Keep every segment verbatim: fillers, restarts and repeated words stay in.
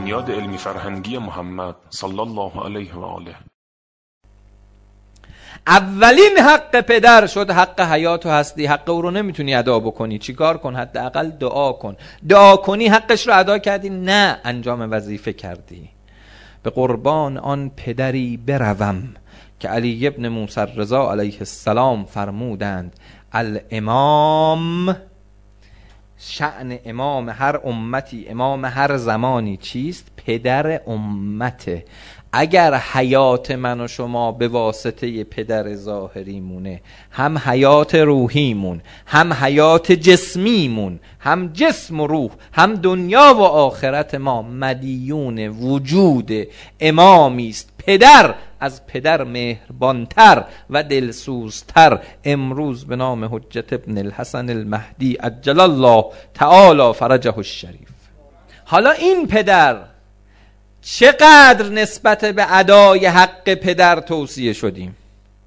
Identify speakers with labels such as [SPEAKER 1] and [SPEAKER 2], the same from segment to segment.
[SPEAKER 1] بنیاد علمی فرهنگی محمد صلی الله علیه و آله.
[SPEAKER 2] اولین حق پدر شد حق حیات و هستی. حق او رو نمیتونی ادا بکنی، چیکار کن؟ حداقل دعا کن. دعا کنی حقش رو ادا کردی؟ نه، انجام وظیفه کردی. به قربان آن پدری بروم که علی ابن موسی رضا علیه السلام فرمودند الامام، شأن امام هر امتی، امام هر زمانی چیست؟ پدر امته. اگر حیات من و شما به واسطه پدر ظاهری مونه، هم حیات روحیمون، هم حیات جسمیمون، هم جسم و روح، هم دنیا و آخرت ما مدیون وجود امامی است. پدر از پدر مهربانتر و دلسوزتر. امروز به نام حجت ابن الحسن المهدی عجل الله تعالی فرجه الشریف. حالا این پدر چقدر نسبت به ادای حق پدر توصیه شدیم؟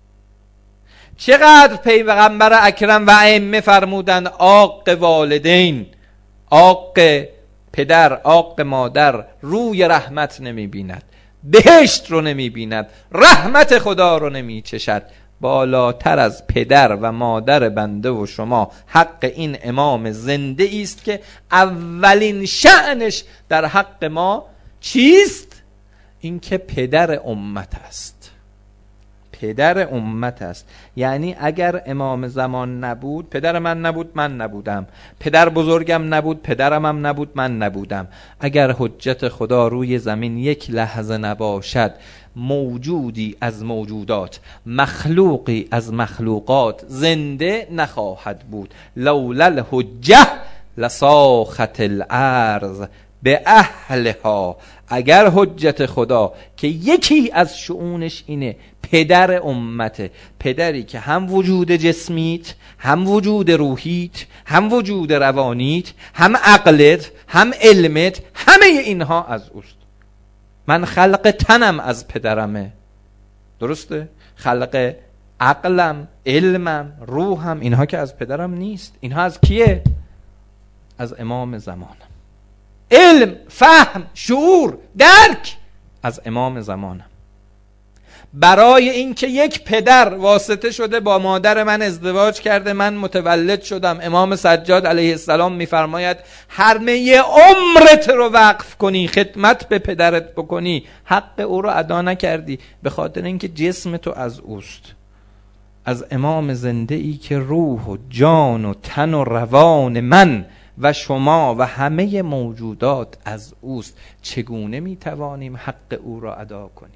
[SPEAKER 2] چقدر پیغمبر اکرم و ائمه فرمودند عاق والدین، عاق پدر، عاق مادر روی رحمت نمی بیند، بهشت رو نمی بیند، رحمت خدا رو نمی چشد. بالاتر از پدر و مادر بنده و شما حق این امام زنده است که اولین شأنش در حق ما چیست؟ این که پدر امت است. پدر امت است. یعنی اگر امام زمان نبود، پدر من نبود، من نبودم. پدر بزرگم نبود، پدرم هم نبود، من نبودم. اگر حجت خدا روی زمین یک لحظه نباشد، موجودی از موجودات، مخلوقی از مخلوقات زنده نخواهد بود. لولا الحجه لساخت الارض به اهلها. اگر حجت خدا که یکی از شؤونش اینه پدر امته، پدری که هم وجود جسمیت، هم وجود روحیت، هم وجود روانیت، هم عقلت، هم علمت، همه اینها از اوست. من خلق تنم از پدرمه، درسته؟ خلق عقلم، علمم، روحم، اینها که از پدرم نیست. اینها از کیه؟ از امام زمانم. علم، فهم، شعور، درک از امام زمانم. برای اینکه یک پدر واسطه شده با مادر من ازدواج کرده، من متولد شدم. امام سجاد علیه السلام میفرماید همه عمرت رو وقف کنی، خدمت به پدرت بکنی، حق او رو ادا نکردی، به خاطر اینکه جسم تو از اوست، از امام زنده ای که روح و جان و تن و روان من و شما و همه موجودات از اوست. چگونه میتوانیم حق او را ادا کنیم؟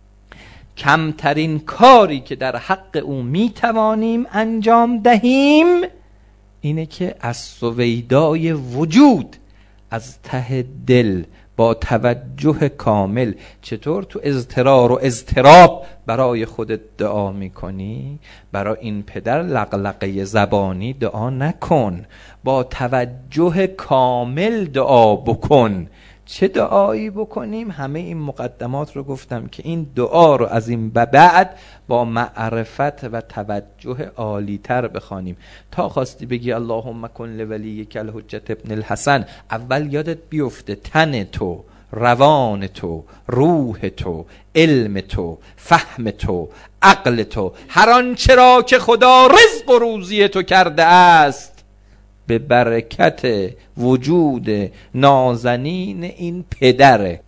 [SPEAKER 2] کمترین کاری که در حق او میتوانیم انجام دهیم اینه که از سویدای وجود، از ته دل، با توجه کامل. چطور تو اضطرار و اضطراب برای خودت دعا میکنی؟ برای این پدر لقلقه زبانی دعا نکن، با توجه کامل دعا بکن. چه دعایی بکنیم؟ همه این مقدمات رو گفتم که این دعا رو از این به بعد با معرفت و توجه عالی تر بخوانیم. تا خواستی بگی اللهم کن لولیک الحجت ابن الحسن، اول یادت بیفته تن تو، روان تو، روح تو، علم تو، فهم تو، عقل تو، هر آنچه را که خدا رزق و روزی تو کرده است به برکت وجود نازنین این پدره.